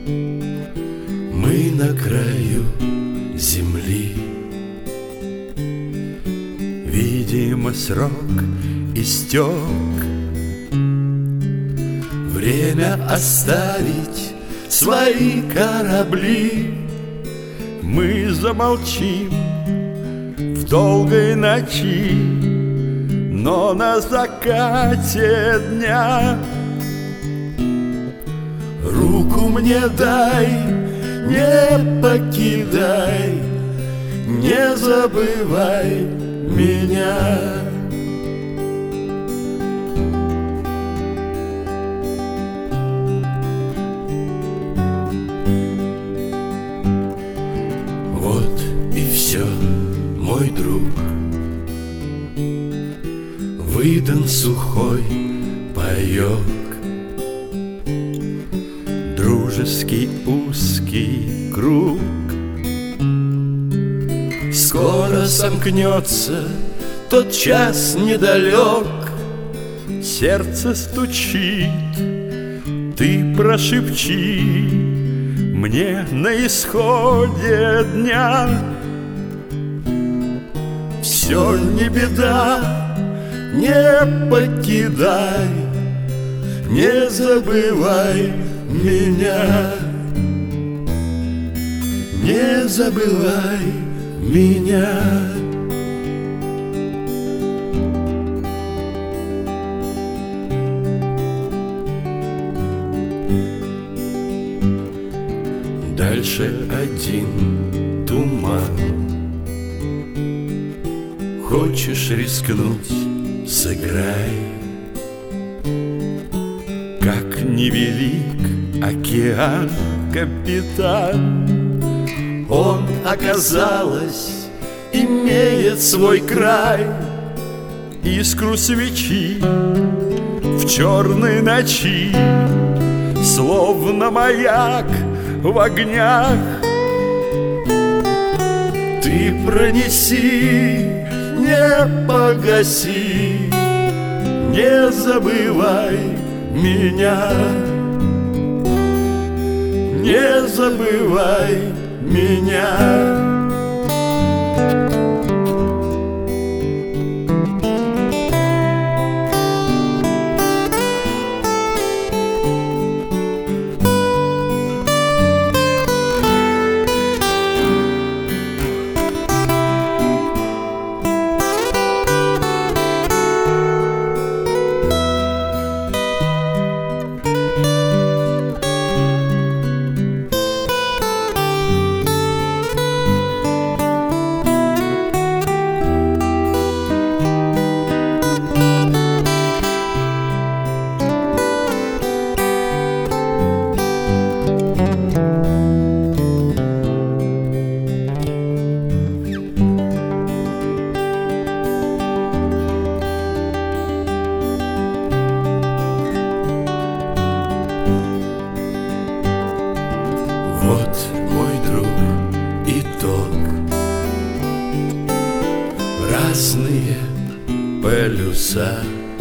Мы на краю земли. Видимо, срок истек. Время оставить свои корабли. Мы замолчим в долгой ночи, но на закате дня руку мне дай, не покидай, не забывай меня. Вот и все, мой друг, выдан сухой паёк. Дружеский узкий круг скоро сомкнется, тот час недалек. Сердце стучит, ты прошепчи мне на исходе дня. Все не беда, не покидай, не забывай меня, не забывай меня. Дальше один туман. Хочешь рискнуть — сыграй. Как невелик океан, капитан, он, оказалось, имеет свой край. Искру свечи в черной ночи, словно маяк в огнях, ты пронеси, не погаси, не забывай меня, не забывай меня. Вот, мой друг, итог. Разные полюса,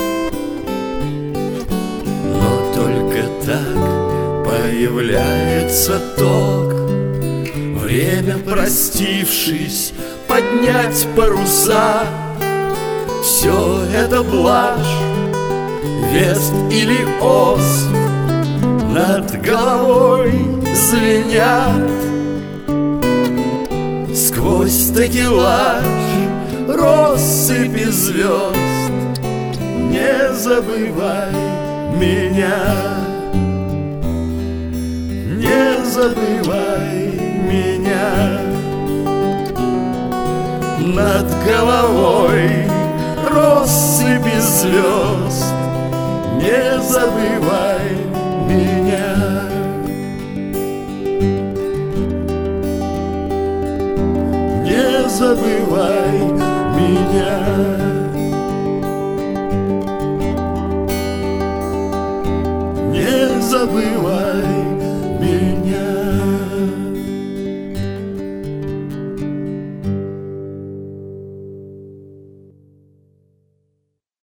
но только так появляется ток. Время, простившись, поднять паруса. Все это блажь, вест или ос, над головой звенят. Сквозь такелаж россыпи звезд не забывай меня, не забывай меня. Над головой россыпи звезд не забывай меня.